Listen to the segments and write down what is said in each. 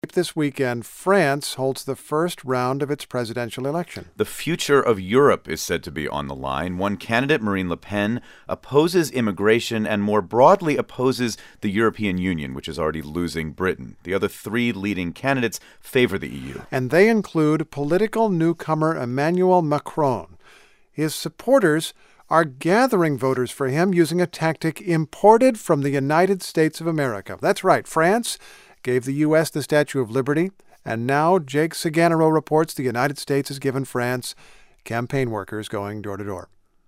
This weekend, France holds the first round of its presidential election. The future of Europe is said to be on the line. One candidate, Marine Le Pen, opposes immigration and more broadly opposes the European Union, which is already losing Britain. The other three leading candidates favor the EU. And they include political newcomer Emmanuel Macron. His supporters are gathering voters for him using a tactic imported from the United States of America. That's right, France gave the U.S. the Statue of Liberty, and now Jake Saganero reports the United States has given France campaign workers going door to door.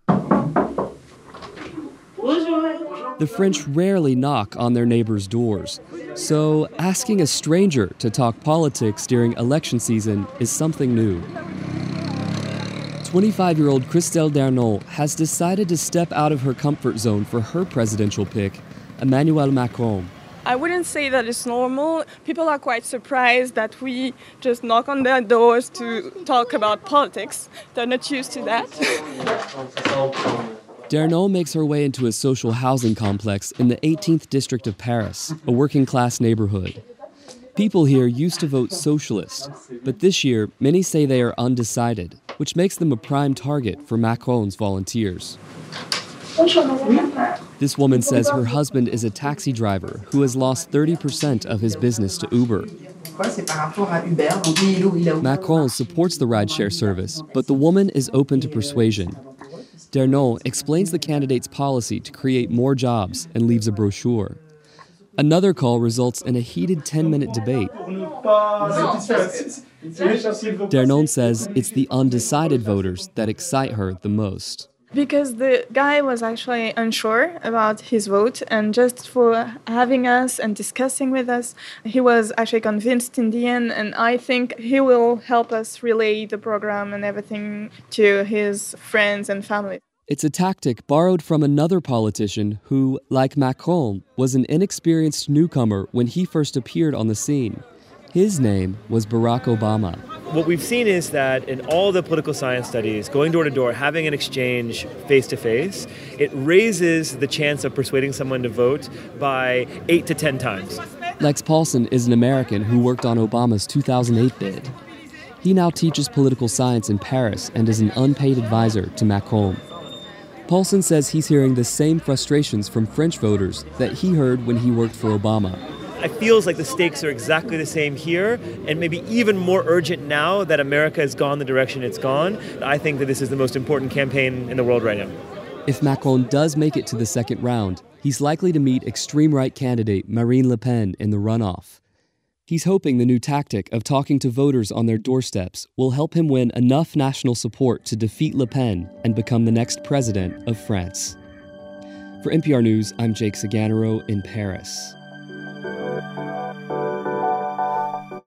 The French rarely knock on their neighbors' doors, so asking a stranger to talk politics during election season is something new. 25-year-old Christelle Dernon has decided to step out of her comfort zone for her presidential pick, Emmanuel Macron. I wouldn't say that it's normal. People are quite surprised that we just knock on their doors to talk about politics. They're not used to that. Dernon makes her way into a social housing complex in the 18th district of Paris, a working-class neighborhood. People here used to vote socialist, but this year many say they are undecided, which makes them a prime target for Macron's volunteers. This woman says her husband is a taxi driver who has lost 30% of his business to Uber. Macron supports the rideshare service, but the woman is open to persuasion. Dernon explains the candidate's policy to create more jobs and leaves a brochure. Another call results in a heated 10-minute debate. Dernon says it's the undecided voters that excite her the most. Because the guy was actually unsure about his vote, and just for having us and discussing with us, he was actually convinced in the end, and I think he will help us relay the program and everything to his friends and family. It's a tactic borrowed from another politician who, like Macron, was an inexperienced newcomer when he first appeared on the scene. His name was Barack Obama. What we've seen is that in all the political science studies, going door to door, having an exchange face to face, it raises the chance of persuading someone to vote by 8 to 10 times. Lex Paulson is an American who worked on Obama's 2008 bid. He now teaches political science in Paris and is an unpaid advisor to Macron. Paulson says he's hearing the same frustrations from French voters that he heard when he worked for Obama. It feels like the stakes are exactly the same here, and maybe even more urgent now that America has gone the direction it's gone. I think that this is the most important campaign in the world right now. If Macron does make it to the second round, he's likely to meet extreme right candidate Marine Le Pen in the runoff. He's hoping the new tactic of talking to voters on their doorsteps will help him win enough national support to defeat Le Pen and become the next president of France. For NPR News, I'm Jake Saganero in Paris.